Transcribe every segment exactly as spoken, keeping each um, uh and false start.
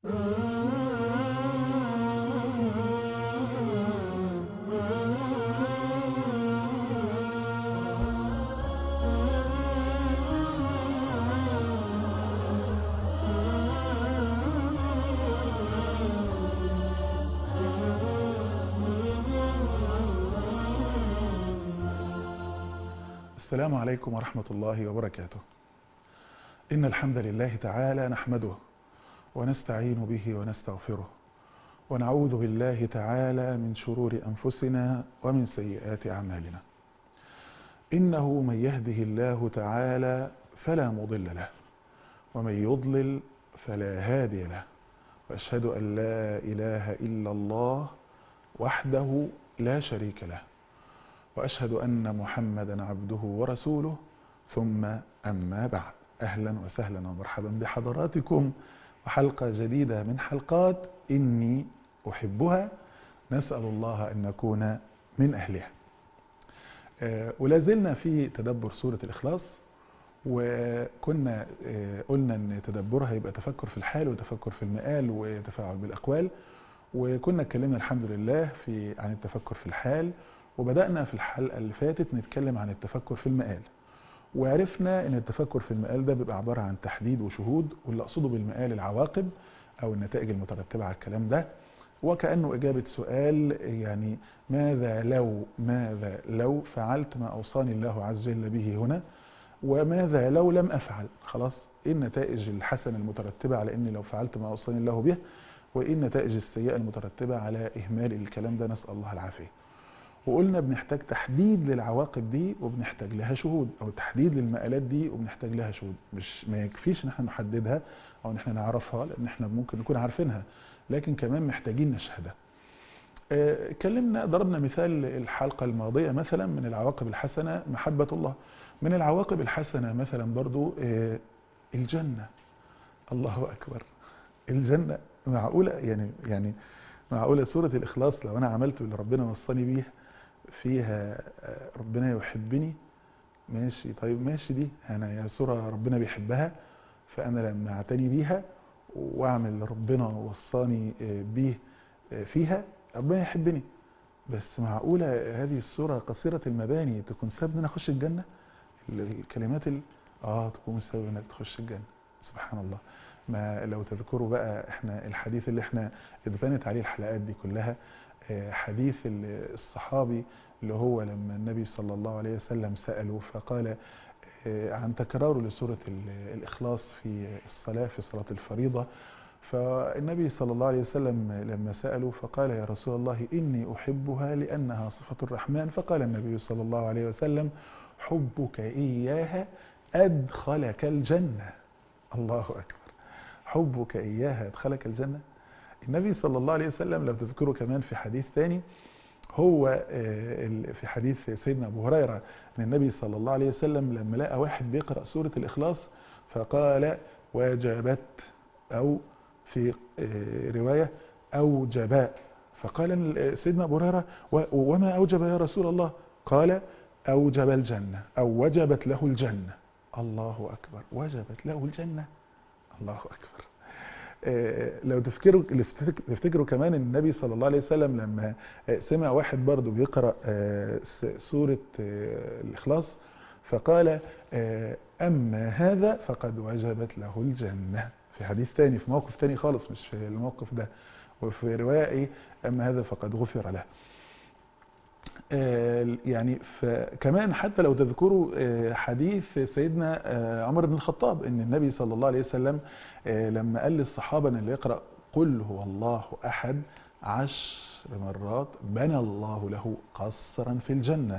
السلام عليكم ورحمة الله وبركاته. إن الحمد لله تعالى نحمده ونستعين به ونستغفره ونعوذ بالله تعالى من شرور أنفسنا ومن سيئات أعمالنا. إنه من يهده الله تعالى فلا مضل له ومن يضلل فلا هادي له، وأشهد أن لا إله إلا الله وحده لا شريك له، وأشهد أن محمدا عبده ورسوله، ثم أما بعد. أهلا وسهلا ومرحبا بحضراتكم وحلقة جديدة من حلقات إني أحبها، نسأل الله أن نكون من أهلها. ولا زلنا في تدبر سورة الإخلاص، وكنا قلنا أن تدبرها يبقى تفكر في الحال وتفكر في المآل وتفاعل بالأقوال، وكنا اتكلمنا الحمد لله في عن التفكر في الحال، وبدأنا في الحلقة اللي فاتت نتكلم عن التفكر في المآل، وعرفنا ان التفكر في المآل ده بيبقى عبارة عن تحديد وشهود، واللي اقصده بالمآل العواقب او النتائج المترتبة على الكلام ده، وكأنه اجابة سؤال يعني ماذا لو ماذا لو فعلت ما اوصاني الله عز وجل به هنا، وماذا لو لم افعل. خلاص، ايه النتائج الحسنة المترتبة على اني لو فعلت ما اوصاني الله به، وايه النتائج السيئة المترتبة على اهمال الكلام ده، نسأل الله العافية. وقلنا بنحتاج تحديد للعواقب دي وبنحتاج لها شهود، او تحديد للمآلات دي وبنحتاج لها شهود. مش ما يكفيش ان احنا نحددها او ان احنا نعرفها، لان احنا ممكن نكون عارفينها، لكن كمان محتاجين نشهدها. اتكلمنا اه ضربنا مثال الحلقة الماضية مثلا من العواقب الحسنة محبة الله. من العواقب الحسنة مثلا برضو اه الجنة. الله اكبر، الجنة. معقولة يعني يعني معقولة سورة الإخلاص لو أنا عملت اللي ربنا وصاني بيه فيها ربنا يحبني؟ ماشي، طيب ماشي، دي أنا يا سورة ربنا بيحبها، فأنا لما أعتني بيها وأعمل اللي ربنا وصاني بيه فيها ربنا يحبني. بس معقولة هذه السورة قصيرة المباني تكون سبب أن أخش الجنة؟ الكلمات ال... آه تكون سبب أنك تخش الجنة. سبحان الله. ما لو تذكروا بقى احنا الحديث اللي احنا اتبنت عليه الحلقات دي كلها، حديث الصحابي اللي هو لما النبي صلى الله عليه وسلم سأله فقال عن تكراره لسورة الإخلاص في الصلاة في صلاة الفريضة، فالنبي صلى الله عليه وسلم لما سأله فقال يا رسول الله إني أحبها لأنها صفة الرحمن، فقال النبي صلى الله عليه وسلم حبك إياها أدخلك الجنة. الله أكبر، حبك إياها أدخلك الجنة. النبي صلى الله عليه وسلم لو تذكروا كمان في حديث ثاني، هو في حديث سيدنا أبو هريرة أن النبي صلى الله عليه وسلم لما لقى واحد بيقرأ سورة الإخلاص فقال وجبت، أو في رواية أوجب، فقال سيدنا أبو هريرة وما أوجب يا رسول الله؟ قال أوجب الجنة أو وجبت له الجنة. الله أكبر، وجبت له الجنة. الله أكبر. لو تفكروا تفتكروا كمان النبي صلى الله عليه وسلم لما سمع واحد برضو بيقرأ سورة الإخلاص فقال أما هذا فقد وجبت له الجنة، في حديث ثاني في موقف ثاني خالص مش في الموقف ده، وفي رواية إيه أما هذا فقد غفر له. يعني فكمان حتى لو تذكروا حديث سيدنا عمر بن الخطاب ان النبي صلى الله عليه وسلم لما قال للصحابة ان اللي يقرأ قل هو الله احد عشر مرات بنى الله له قصرا في الجنة.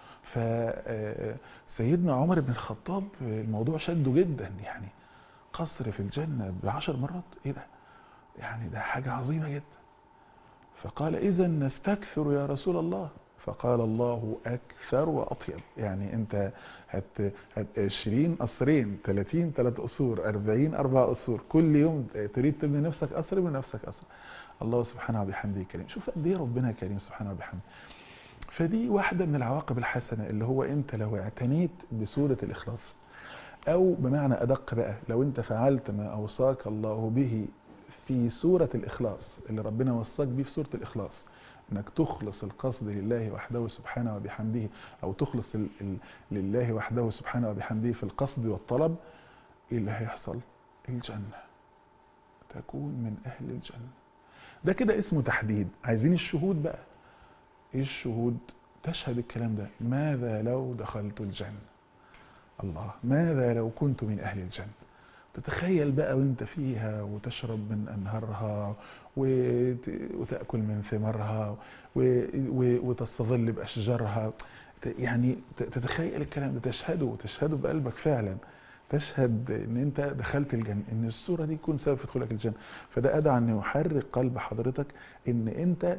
فسيدنا عمر بن الخطاب الموضوع شده جدا، يعني قصر في الجنة بعشر مرات، ايه ده؟ يعني ده حاجة عظيمة جدا. فقال اذا نستكثر يا رسول الله، فقال الله أكثر وأطيب. يعني أنت هت عشرين قصرين، ثلاثين ثلاث قصور، أربعين أربع قصور، كل يوم تريد تبني نفسك قصر من نفسك قصر. الله سبحانه وبحمده كريم. شوف قد ايه ربنا كريم سبحانه وبحمده. فدي واحدة من العواقب الحسنة اللي هو أنت لو اعتنيت بسورة الإخلاص، أو بمعنى أدق بقى لو أنت فعلت ما أوصاك الله به في سورة الإخلاص اللي ربنا وصاك بيه في سورة الإخلاص، انك تخلص القصد لله وحده سبحانه وبحمده، او تخلص ال ال لله وحده سبحانه وبحمده في القصد والطلب، ايه اللي هيحصل؟ الجنة، تكون من اهل الجنة. ده كده اسمه تحديد. عايزين الشهود بقى. ايه الشهود؟ تشهد الكلام ده. ماذا لو دخلت الجنة؟ الله، ماذا لو كنت من اهل الجنة؟ تتخيل بقى وانت فيها وتشرب من انهارها وتأكل من ثمارها وتستظل بأشجارها، يعني تتخيل الكلام ده، تشهده تشهده بقلبك فعلا، تشهد ان انت دخلت الجنة، ان الصورة دي تكون سبب في دخولك الجنة. فده أدعى ان يحرك قلب حضرتك ان انت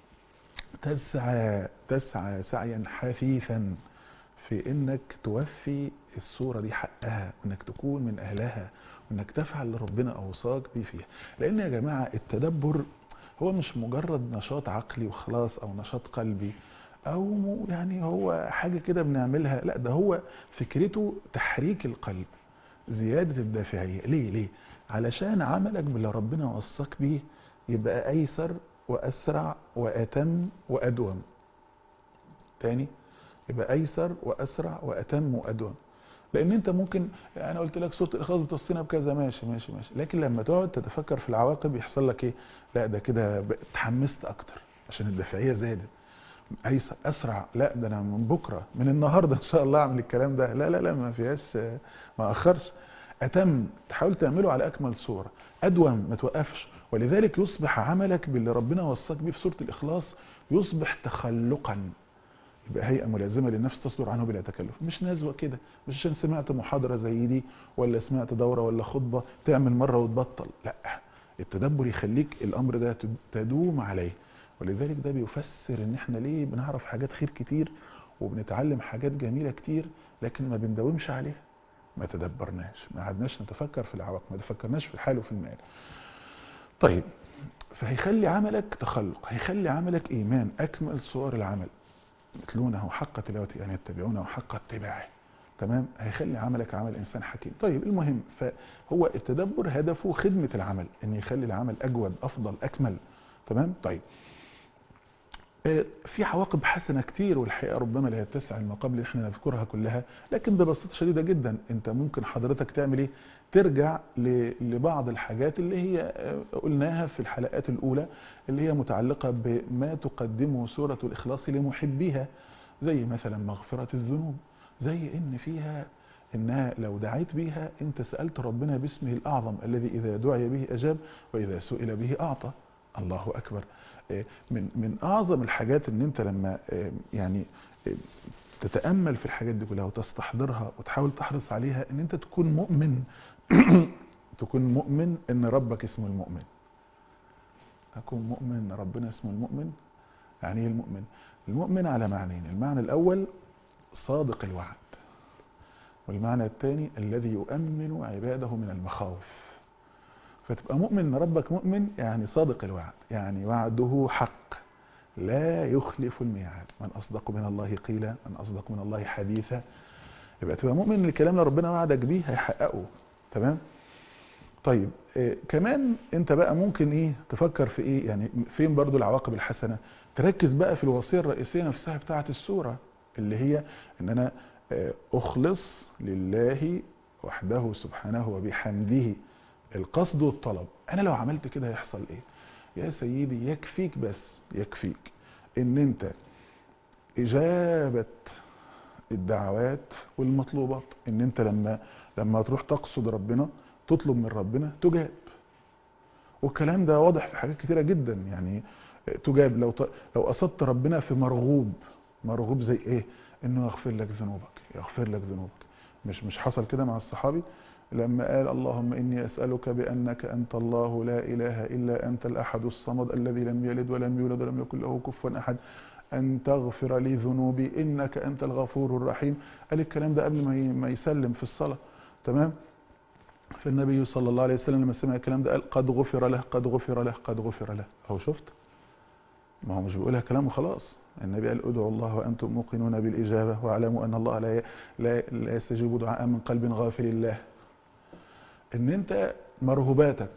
تسعى تسعى سعيا حثيثا في انك توفي الصورة دي حقها، وانك تكون من اهلها، وانك تفعل اللي ربنا اوصاك بيه فيها. لان يا جماعة التدبر هو مش مجرد نشاط عقلي وخلاص، او نشاط قلبي، او يعني هو حاجة كده بنعملها، لا، ده هو فكرته تحريك القلب، زيادة الدافعية. ليه ليه علشان عملك باللي ربنا وصاك بيه يبقى ايسر واسرع واتم وادوم. تاني، يبقى ايسر واسرع واتم وادوم. لان انت ممكن، انا قلت لك سوره الاخلاص بتوصينا بكذا، ماشي ماشي ماشي، لكن لما تقعد تتفكر في العواقب يحصل لك ايه؟ لا، ده كده اتحمست اكتر عشان الدافعيه زادت. ايسر اسرع، لا ده انا من بكره من النهارده ان شاء الله اعمل الكلام ده، لا لا لا ما فيهاش، ما اخرش. اتم، تحاول تعمله على اكمل صوره. ادوم، ما توقفش. ولذلك يصبح عملك باللي ربنا وصاك بيه في سوره الاخلاص يصبح تخلقا، يبقى هيئة ملازمة للنفس تصدر عنه بلا تكلف، مش نزوة كده، مش عشان سمعت محاضرة زي دي ولا سمعت دورة ولا خطبة تعمل مرة وتبطل، لا، التدبر يخليك الأمر ده تدوم عليه. ولذلك ده بيفسر ان احنا ليه بنعرف حاجات خير كتير وبنتعلم حاجات جميلة كتير لكن ما بنداومش عليها، ما تدبرناش، ما قعدناش نتفكر في العواقب، ما تفكرناش في الحال وفي المال. طيب، فهيخلي عملك تخلق، هيخلي عملك إيمان، أكمل صور العمل، يتلونه حق تلاوته يعني يتبعونه حق اتباعه، تمام، هيخلي عملك عمل انسان حكيم. طيب المهم، فهو التدبر هدفه خدمة العمل، ان يخلي العمل اجود افضل اكمل، تمام. طيب في عواقب حسنة كتير، والحقيقة ربما لا يتسع المقام اللي احنا نذكرها كلها، لكن ببساطة شديدة جدا انت ممكن حضرتك تعمل ايه؟ ترجع لبعض الحاجات اللي هي قلناها في الحلقات الاولى، اللي هي متعلقة بما تقدمه سورة الاخلاص لمحبيها، زي مثلا مغفرة الذنوب، زي ان فيها انها لو دعيت بيها انت سألت ربنا باسمه الاعظم الذي اذا دعي به اجاب واذا سئل به اعطى. الله اكبر. من من اعظم الحاجات ان انت لما يعني تتامل في الحاجات دي كلها وتستحضرها وتحاول تحرص عليها، ان انت تكون مؤمن تكون مؤمن ان ربك اسمه المؤمن. اكون مؤمن ان ربنا اسمه المؤمن. يعني ايه المؤمن؟ المؤمن على معنيين، المعنى الاول صادق الوعد، والمعنى الثاني الذي يؤمن عباده من المخاوف. فتبقى مؤمن ان ربك مؤمن، يعني صادق الوعد، يعني وعده حق لا يخلف الميعاد. من اصدق من الله قيلا، من اصدق من الله حديثا. يبقى تبقى مؤمن ان الكلام اللي ربنا وعدك بيه هيحققه، تمام. طيب إيه كمان انت بقى ممكن ايه تفكر في ايه؟ يعني فين برضو العواقب الحسنه؟ تركز بقى في الوصيه الرئيسيه نفسها بتاعه السوره، اللي هي ان انا اخلص لله وحده سبحانه وبحمده القصد والطلب. انا لو عملت كده هيحصل ايه؟ يا سيدي يكفيك، بس يكفيك ان انت اجابة الدعوات والمطلوبات، ان انت لما لما تروح تقصد ربنا تطلب من ربنا تجاب. والكلام ده واضح في حاجات كتيرة جدا، يعني تجاب لو ت... لو قصدت ربنا في مرغوب. مرغوب زي ايه؟ انه يغفر لك ذنوبك، يغفر لك ذنوبك. مش مش حصل كده مع الصحابي لما قال اللهم إني أسألك بأنك أنت الله لا إله إلا أنت الأحد الصمد الذي لم يلد ولم يولد ولم يكن له كفوا أحد أن تغفر لي ذنوبي إنك أنت الغفور الرحيم. قال الكلام ده قبل ما يسلم في الصلاة، تمام. فالنبي صلى الله عليه وسلم لما سمع الكلام ده قال قد غفر له قد غفر له قد غفر له. أهو شفت، ما هو مش بيقولها كلام وخلاص. النبي قال ادعوا الله وأنتم موقنون بالإجابة واعلموا أن الله لا لا, لا يستجيب دعاء من قلب غافل الله. ان انت مرهوباتك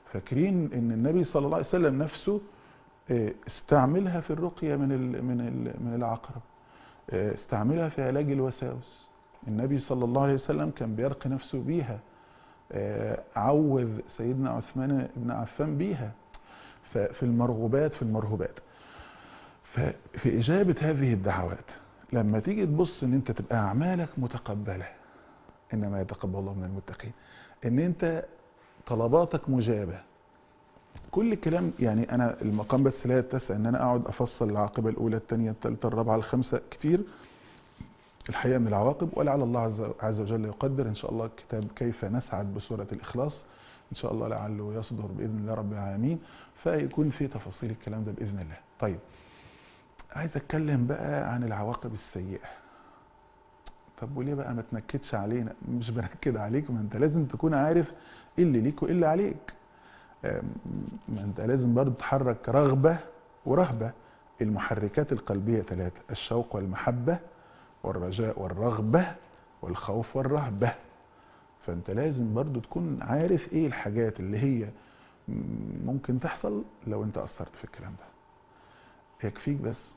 فاكرين ان النبي صلى الله عليه وسلم نفسه استعملها في الرقية من ال من ال من العقرب، استعملها في علاج الوساوس. النبي صلى الله عليه وسلم كان بيرقي نفسه بيها، عوذ سيدنا عثمان بن عفان بيها. ففي المرغوبات في المرهوبات ففي إجابة هذه الدعوات لما تيجي تبص ان انت تبقى اعمالك متقبلة، انما يتقبل الله من المتقين، ان انت طلباتك مجابة. كل الكلام يعني انا المقام بس لا يتسع ان انا اقعد افصل العاقبة الاولى الثانية الثالثة الرابعة الخامسة كتير الحقيقة من العواقب، ولعل الله عز وجل يقدر ان شاء الله كتاب كيف نسعد بسورة الاخلاص ان شاء الله لعله يصدر باذن الله رب العالمين، فيكون في تفاصيل الكلام ده باذن الله. طيب عايز اتكلم بقى عن العواقب السيئة. طب وليه بقى ما تنكدش علينا؟ مش بنكد عليك، ما انت لازم تكون عارف ايه اللي ليك وايه اللي عليك. ما انت لازم برضو تحرك رغبة ورهبة. المحركات القلبية ثلاثة: الشوق والمحبة والرجاء والرغبة والخوف والرهبة. فانت لازم برضو تكون عارف ايه الحاجات اللي هي ممكن تحصل لو انت اثرت في الكلام ده. يكفيك بس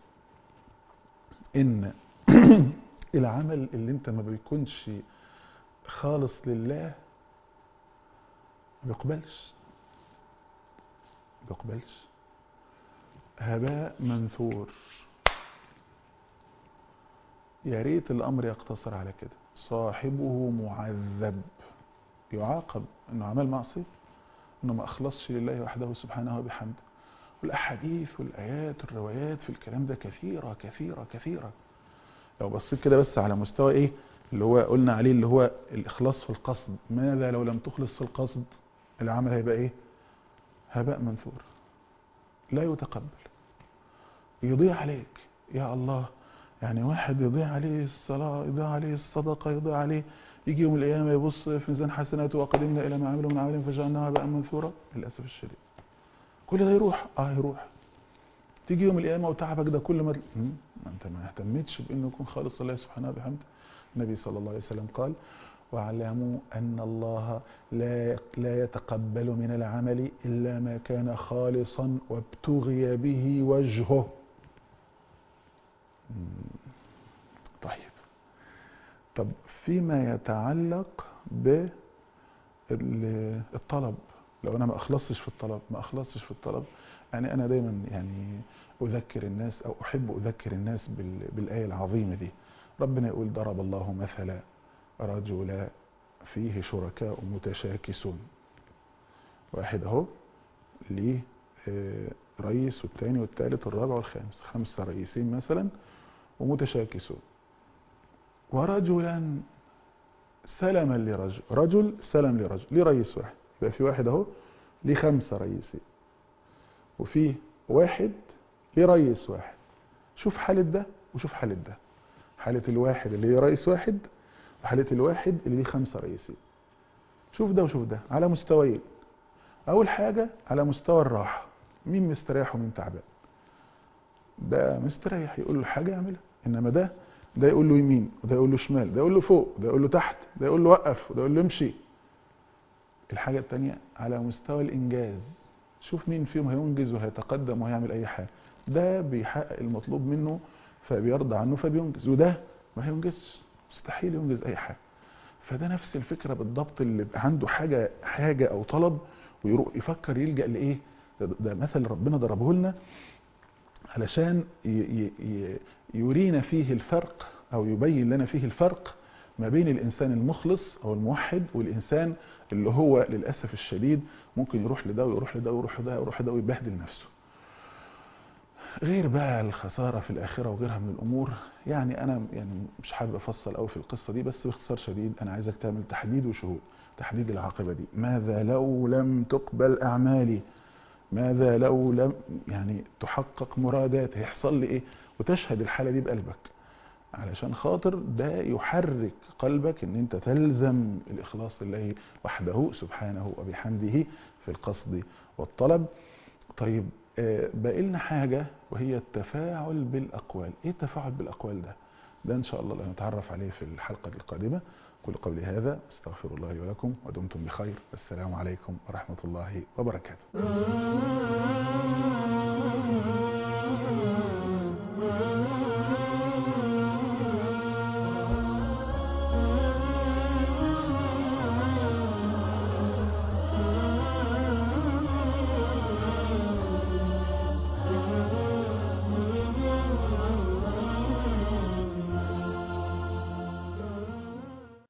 ان العمل اللي انت ما بيكونش خالص لله ما بيقبلش ما بيقبلش هباء منثور. يا ريت الامر يقتصر على كده. صاحبه معذب، يعاقب انه عمل معصيه، انه ما اخلصش لله وحده سبحانه وبحمده. والاحاديث والايات والروايات في الكلام ده كثيره كثيره كثيره. لو بصيت كده بس على مستوى ايه اللي هو قلنا عليه اللي هو الاخلاص في القصد، ماذا لو لم تخلص في القصد؟ العمل هيبقى ايه؟ هباء منثور لا يتقبل، يضيع عليك. يا الله، يعني واحد يضيع عليه الصلاة، يضيع عليه الصدقة، يضيع عليه، يجي يوم القيامة يبص في ميزان حسناته وقدمنا إلى ما عملوا من عمل فجعلناه هباء منثورا. للأسف الشديد كل ده يروح. اه يروح. تيجي يوم القيامة وتعبك ده كل ما ما انت ما اهتمتش بانه يكون خالص لله سبحانه وبحمده. النبي صلى الله عليه وسلم قال: واعلموا ان الله لا لا يتقبل من العمل الا ما كان خالصا وابتغي به وجهه. طيب، طب فيما يتعلق بالطلب، لو انا ما اخلصش في الطلب ما اخلصش في الطلب يعني انا دايما يعني اذكر الناس او احب اذكر الناس بالايه العظيمه دي. ربنا يقول: ضرب الله مثلا رجلا فيه شركاء متشاكسون. واحد اهو ليه رئيس والثاني والثالث والرابع والخامس، خمسه رئيسين مثلا ومتشاكسون. ورجلا سلما لرجل، رجل سلم لرجل، ليه رئيس واحد، يبقى في واحد اهو ليه خمسه رئيسين، وفي واحد ليه رئيس واحد. شوف حالة ده وشوف حالة ده، حالة الواحد اللي ليه رئيس واحد وحالة الواحد اللي ليه خمسه رئيسين. شوف ده وشوف ده على مستويين. اول حاجة على مستوى الراحة، مين مستريح ومين تعبان؟ ده مستريح يقول له حاجة يعملها، انما ده ده يقول له يمين وده يقول له شمال، ده يقول له فوق وده يقول له تحت، ده يقول له وقف وده يقول له امشي. الحاجة التانية على مستوى الانجاز، شوف مين فيهم هينجز وهيتقدم وهيعمل اي حاجة. ده بيحقق المطلوب منه فبيرضى عنه فبينجز، وده ما هينجزش، مستحيل ينجز اي حاجة. فده نفس الفكرة بالضبط، اللي يبقى عنده حاجة حاجة او طلب ويروح يفكر يلجأ لايه. ده, ده مثل ربنا ضربه لنا علشان يرينا فيه الفرق او يبين لنا فيه الفرق ما بين الانسان المخلص او الموحد والانسان اللي هو للاسف الشديد ممكن يروح لده ويروح لده ويروح لده ويروح لده ويبهدل نفسه. غير بقى الخسارة في الآخرة وغيرها من الأمور. يعني أنا يعني مش حابب أفصل أوي في القصة دي، بس باختصار شديد أنا عايزك تعمل تحديد وشهود. تحديد العاقبة دي، ماذا لو لم تقبل أعمالي؟ ماذا لو لم يعني تحقق مراداتي؟ هيحصل لي إيه؟ وتشهد الحالة دي بقلبك علشان خاطر ده يحرك قلبك إن أنت تلزم الإخلاص لله وحده سبحانه وبحمده في القصد والطلب. طيب باقي لنا حاجة وهي التفاعل بالأقوال. ايه التفاعل بالأقوال ده؟ ده ان شاء الله نتعرف عليه في الحلقة القادمة. قل قولي هذا، استغفر الله لي ولكم، ودمتم بخير. السلام عليكم ورحمة الله وبركاته.